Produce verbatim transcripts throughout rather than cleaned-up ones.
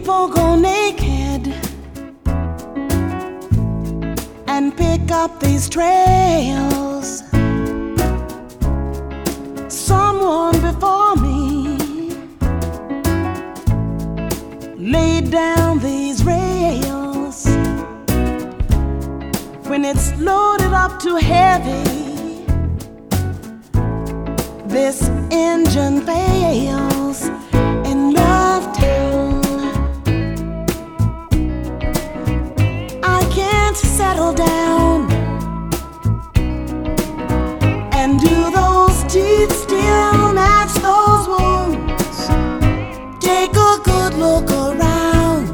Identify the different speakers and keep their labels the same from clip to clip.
Speaker 1: People go naked and pick up these trails. Someone before me laid down these rails. When it's loaded up too heavy, this engine fails. In Love Town, I can't settle down. And do those teeth still match those wounds? Take a good look around.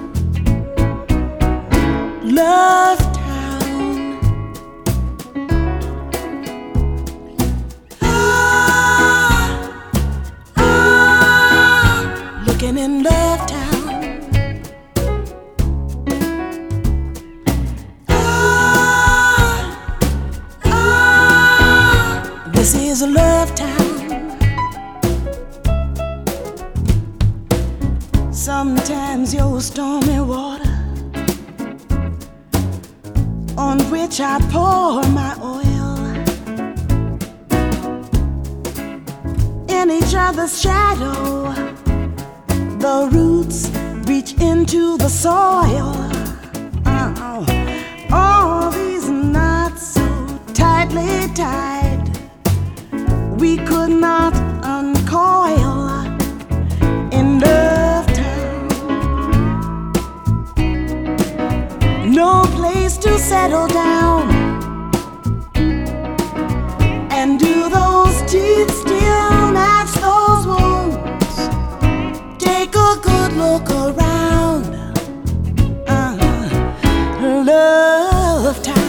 Speaker 1: Love Town. Ah, ah, looking in Love Town. This is a love town. Sometimes your stormy water, on which I pour my oil, in each other's shadow, the roots reach into the soil. Oh, all these knots so tightly tied, we could not uncoil. In Love Town, no place to settle down. And do those teeth still match those wounds? Take a good look around. uh, Love Town.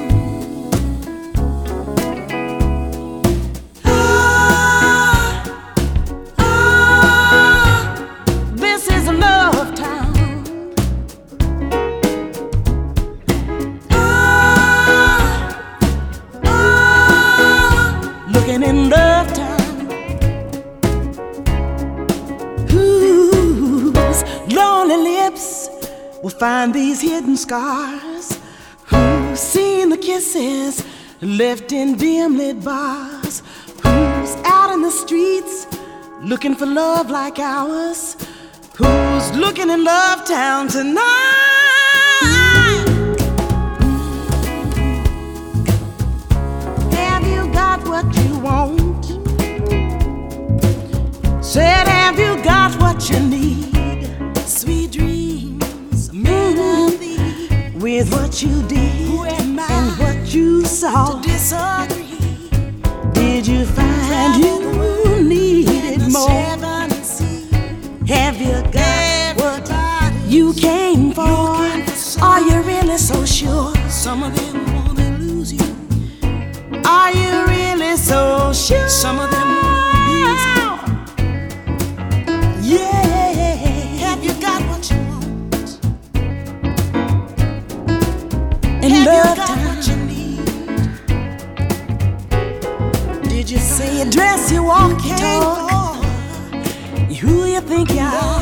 Speaker 1: Looking in Love Town, whose lonely lips will find these hidden scars? Who's seen the kisses left in dim lit bars? Who's out in the streets looking for love like ours? Who's looking in Love Town tonight? What you want? Said, have you got what you need? Sweet dreams made of thee. With what you did and what you saw, to disagree. Did you find you needed more? Have you got what you came for? Are you really so sure? Some of them wanna lose you. Are you really so sure? Some of them abuse you. Yeah. Have you got what you want? In Love Town, what you need? Did you say you dress, you walk, you talk? Who you think you are?